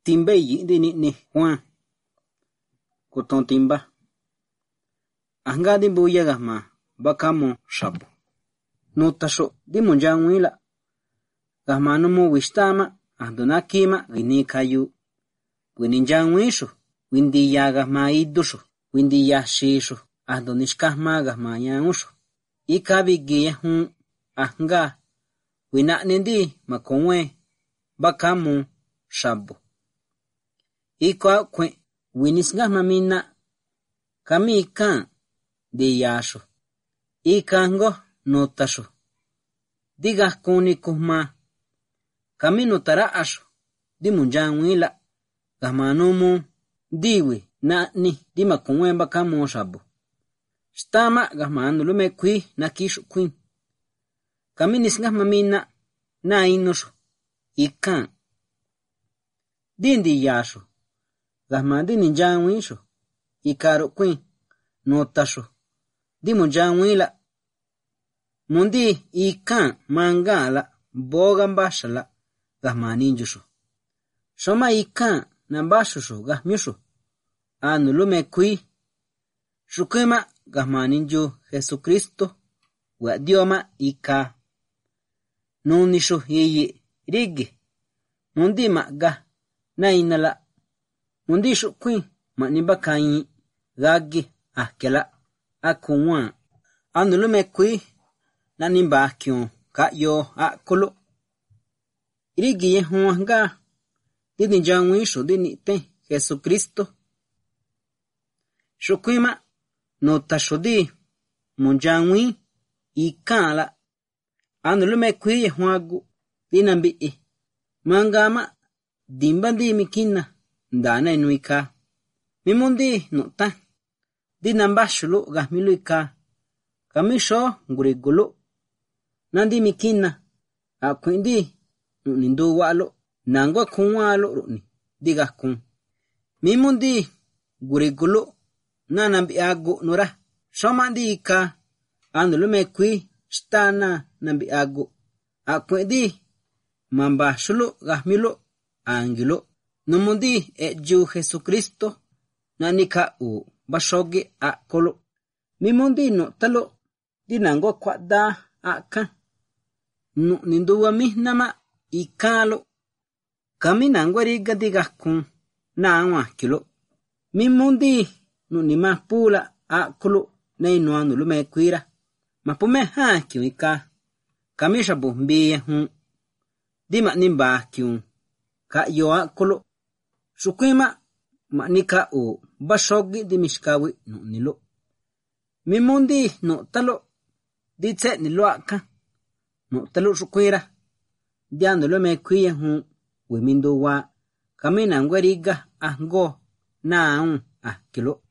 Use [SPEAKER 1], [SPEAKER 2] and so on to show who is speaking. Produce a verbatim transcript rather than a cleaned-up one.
[SPEAKER 1] timbe yi di ni ni Juan kuton timba anga di buya gama bakamo shabu no tasho di munjangwila gama no mo wishtama andona kima gini kayu wininjangwisho windi yaga ma idusho windi yashisho andonishkahma gama yausho ikabi giye hun anga wina nendi makonwe bakamo shabu ikwa kwe winisgahma mina kami kan de yasho ikango notasho diga kuni kuhma kami notara asho di munjangwila gamanumu diwi na ni di makunwemba kamo shabu stama gamanu lume kwi na kishu kwin kami nisgahma mina na inosho ikan dindi yasho gama di ninjangwisho ikaro kwin notasho di munjangwila mundi ikan mangala bogambashala gama ninjusho shoma ikan nambashusho gahmyusho anu lume kwi shukema gama ninju Jesucristo wa dioma ika nunisho yeye rige mundi maga na inala mundi shukwi manibakayi gagi akela akunwa anu lume kwi na nimba kyon ka yo akolo irigi ye huanga dini jangwisho dini te Jesucristo shukwima no tashodi munjangwi ikala anu lume kwi ye huagu dinambi e mangama dimbandi mikina ndana inuika mimundi nota dinambashulu gahmiluika kamisho ngurigulu nandi mikina akwindi nindu walo nangwa kunwalo runi diga kun mimundi gurigulu nanambi agu nura shomandi ika anulume kwi stana nambi agu akwindi mambashulu gahmilu angilo numundi eju Jesucristo nanika u bashoge akolo mimundi no talo dinango kwada aka nu ninduwa mihnama ikalo kami nangwariga digakun nawa kilo mimundi nu nima pula akolo neino anu lume kwira mapume ha kiwika kami shabu mbiye hun dima nimba kiun ka yo akolo shukwima manika o bashogi dimishkawi no nilo mimundi no talo ditse nilo aka no talo shukwira diando lo me kwiye hun wimindo wa kamina ngweriga ahgo na un ah kilo